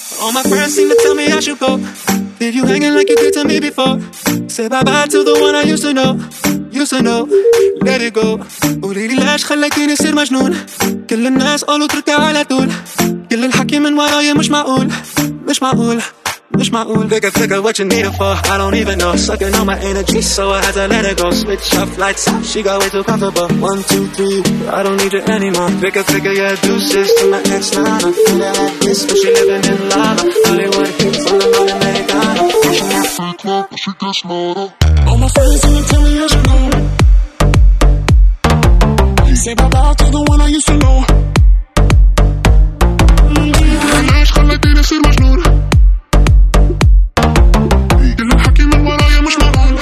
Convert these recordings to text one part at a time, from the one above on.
All my friends seem to tell me I should go. Leave you hanging like you did to me before. Say bye-bye to the one I used to know. Let it go. قولي لي ليش خليتيني أصير مجنون. كل الناس قالوا اتركها على طول. كل الحكي من ورايا مش معقول. Figure what you need it for. I don't even know. Sucking on my energy, so I had to let it go. Switch off lights out. She got way too comfortable. 1, 2, 3. I don't need you anymore. Figure, yeah, deuces to my ex-nana. Feel like this, but she living in lava. Hollywood hits on the road in Americana. She gets smarter. All my friends wanna tell me I should know. Say bye-bye to the one I used to know. ليش خليتيني أصير مجنون. كل الحكي من ورايا مش معقول.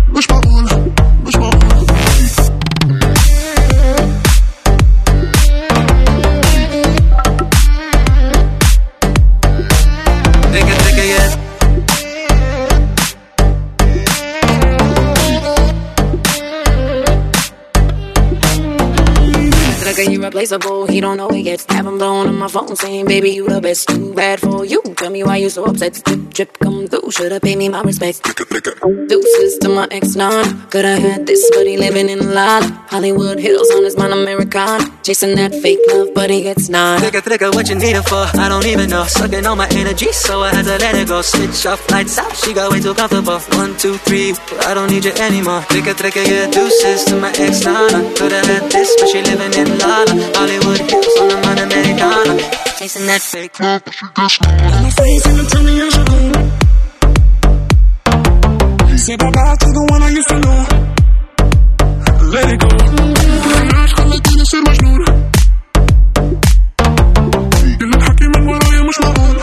Irreplaceable, he don't know he gets. Have him blowing on my phone saying, baby, you the best. Too bad for you. Tell me why you so upset. Drip, come through. Should've paid me my respects. Deuces to my ex-non. Could've had this, but he living in La La. Hollywood Hills on his mind, Americana. Chasing that fake love, but he gets none. Figure, what you need it for. I don't even know. Sucking on my energy, so I had to let it go. Switch off lights out. She got way too comfortable. 1, 2, 3. I don't need you anymore. Figure, yeah, deuces to my ex-nana. Could've had this, but she living in La La. Hollywood Hills on the mind, Americana. Chasing that fake love, but she gets none. All my friends seem to tell me I should go. Say bye-bye to the one I used to know. Let it go. ليش خليتيني أصير مجنون. كل الحكي من ورايا مش معقول.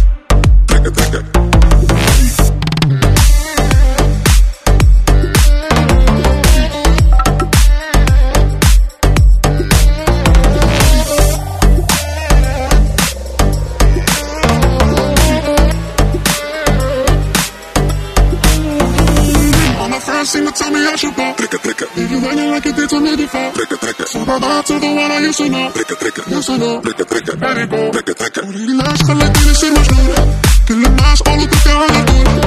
Seem to tell me I should go. Leave you hanging like you did to me before. So bye-bye to the one I used to know. Let it go. قولي لي ليش خليتيني أصير مجنون. كل الناس قالوا اتركها على طول.